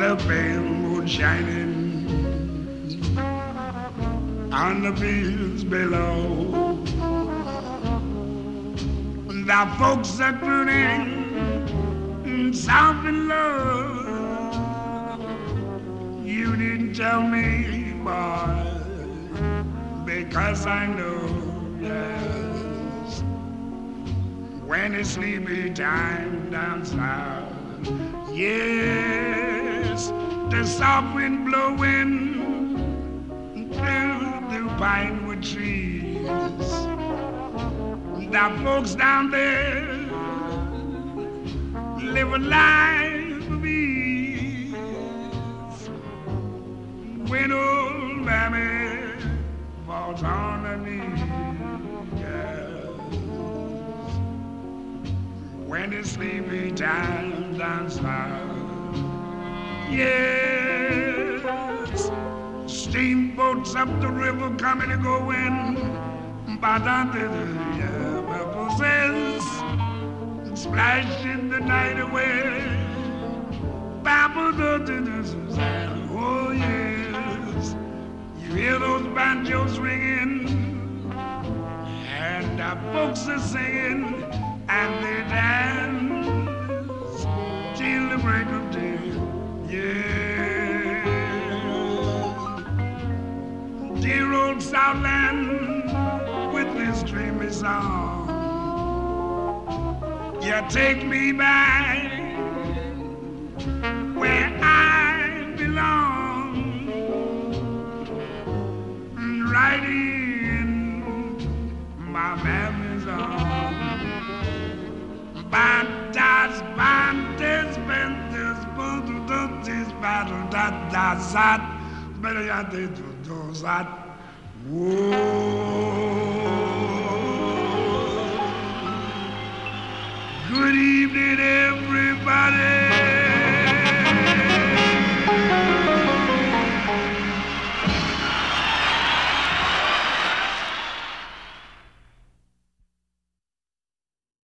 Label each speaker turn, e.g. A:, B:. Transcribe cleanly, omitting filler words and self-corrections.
A: the pale moon shining on the fields below. The folks are crooning soft and low. You didn't tell me, boy, because I know, yes, when it's sleepy time down south, yes, the soft wind blowing through the pinewood trees. The folks down there live a life of ease. When old mammy falls on her knees, yes, when it's sleepy time down south, yes, steamboats up the river coming and going, but under the purposes splashing the night away. Oh yes, you hear those banjos ringing, and the folks are singing, and they dance till the break of day. Yeah, dear old Southland with this dreamy song, you take me back where I belong, right in my mammy's arms. Bandas, bandas, bandas, bandas, bandas, bandas, bandas, bandas, bandas, bandas,